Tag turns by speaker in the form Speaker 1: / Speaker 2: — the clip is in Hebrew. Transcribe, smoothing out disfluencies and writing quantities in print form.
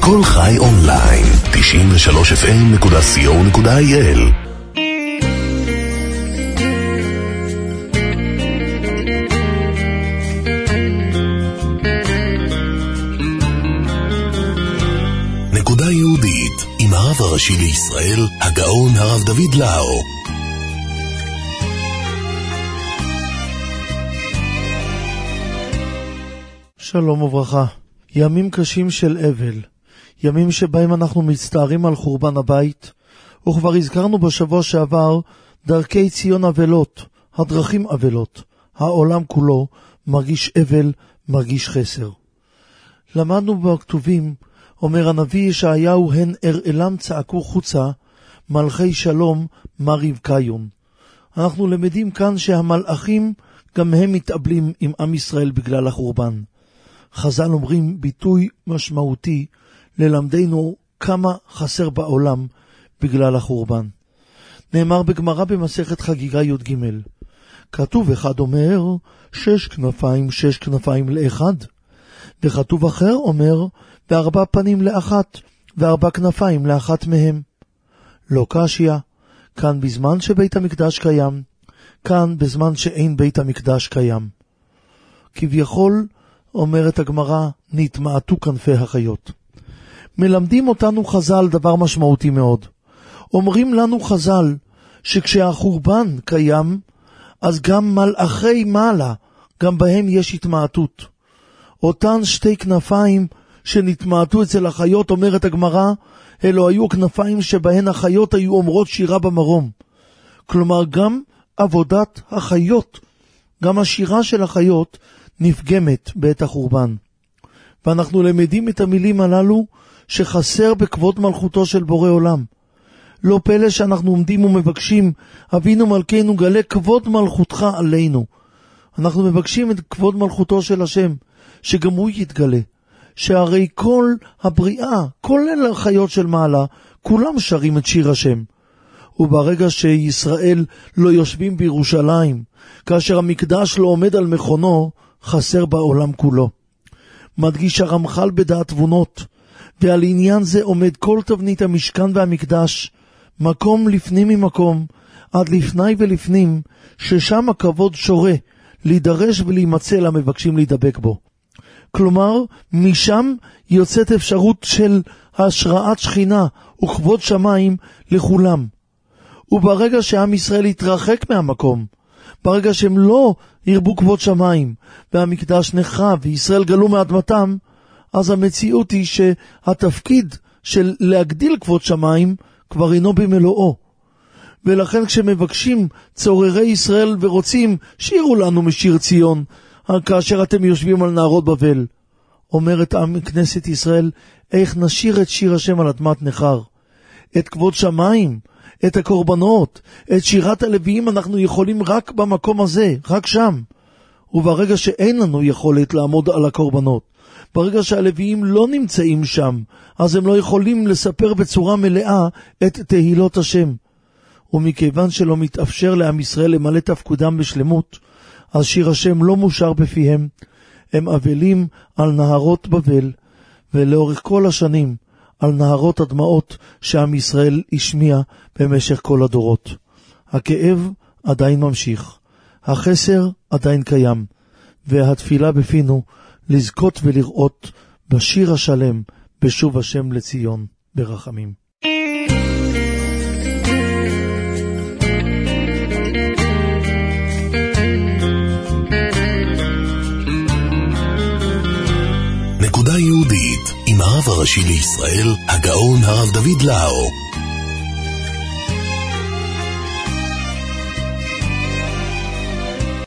Speaker 1: כל חי אונליין, 93fm.co.il. נקודה יהודית עם הרב הראשי לישראל, הגאון הרב דוד לאו.
Speaker 2: שלום וברכה. ימים קשים של אבל, ימים שבהם אנחנו מצטערים על חורבן הבית, וכבר הזכרנו בשבוע שעבר דרכי ציון אבלות, הדרכים אבלות. העולם כולו מרגיש אבל, מרגיש חסר. למדנו בכתובים, אומר הנביא ישעיהו, הן אראלם צעקו חוצה, מלכי שלום מריב קיון. אנחנו למדים כאן שהמלאכים גם הם מתאבלים עם עם ישראל בגלל החורבן. חז"ל אומרים ביטוי משמעותי ללמדנו כמה חסר בעולם בגלל החורבן. נאמר בגמרא במסכת חגיגה י"ג, כתוב אחד אומר 6 כנפיים לאחד, וכתוב אחר אומר 4 פנים לאחת, 4 כנפיים לאחת מהם. לא קשיא, כאן בזמן שבית המקדש קיים, כאן בזמן שאין בית המקדש קיים. כביכול, אומרת הגמרא, נתמעטו כנפי החיות. מלמדים אותנו חז"ל דבר משמעותי מאוד. אומרים לנו חז"ל שכשהחורבן קיים, אז גם מלאכי מעלה, גם בהם יש התמעטות. אותן 2 כנפיים שנתמעטו אצל החיות, אומרת הגמרא, אלו היו כנפיים שבהן החיות היו אומרות שירה במרום. כלומר, גם עבודת החיות, גם השירה של החיות, נפגמת בעת החורבן. ואנחנו למדים את המילים הללו שחסר בכבוד מלכותו של בורא עולם. לא פלא שאנחנו עומדים ומבקשים, אבינו מלכנו גלה כבוד מלכותך עלינו. אנחנו מבקשים את כבוד מלכותו של השם, שגם הוא יתגלה. שהרי כל הבריאה, כולל החיות של מעלה, כולם שרים את שיר השם. וברגע שישראל לא יושבים בירושלים, כאשר המקדש לא עומד על מכונו, חסר בעולם כולו. מדגיש הרמח"ל בדעת תבונות, ועל עניין זה עומד כל תבנית המשכן והמקדש, מקום לפנים ממקום, עד לפני ולפנים, ששם הכבוד שורה, להידרש ולהימצא למבקשים להידבק בו. כלומר, משם יוצאת אפשרות של השראת שכינה וכבוד שמיים לכולם. וברגע שעם ישראל יתרחק מהמקום, ברגע שהם לא ירבו כבוד שמיים, והמקדש נחרב וישראל גלו מאדמתם, אז המציאות היא שהתפקיד של להגדיל כבוד שמיים כבר אינו במלואו. ולכן כשמבקשים צוררי ישראל ורוצים, שירו לנו משיר ציון, כאשר אתם יושבים על נהרות בבל. אומרת עם כנסת ישראל, איך נשיר את שיר השם על אדמת נחר? את כבוד שמיים, את הקורבנות, את שירת הלוויים אנחנו יכולים רק במקום הזה, רק שם. וברגע שאין לנו יכולת לעמוד על הקורבנות, ברגע שהלוויים לא נמצאים שם, אז הם לא יכולים לספר בצורה מלאה את תהילות השם. ומכיוון שלא מתאפשר לעם ישראל למלא תפקודם בשלמות, אז שיר השם לא מושר בפיהם. הם אבלים על נהרות בבל, ולאורך כל השנים על נהרות הדמעות שעם ישראל השמיע במשך כל הדורות. הכאב עדיין ממשיך, החסר עדיין קיים, והתפילה בפינו לזכות ולראות בשיר השלם בשוב השם לציון ברחמים.
Speaker 1: נקודה יהודית עם הרב הראשי לישראל, הגאון הרב דוד לאו.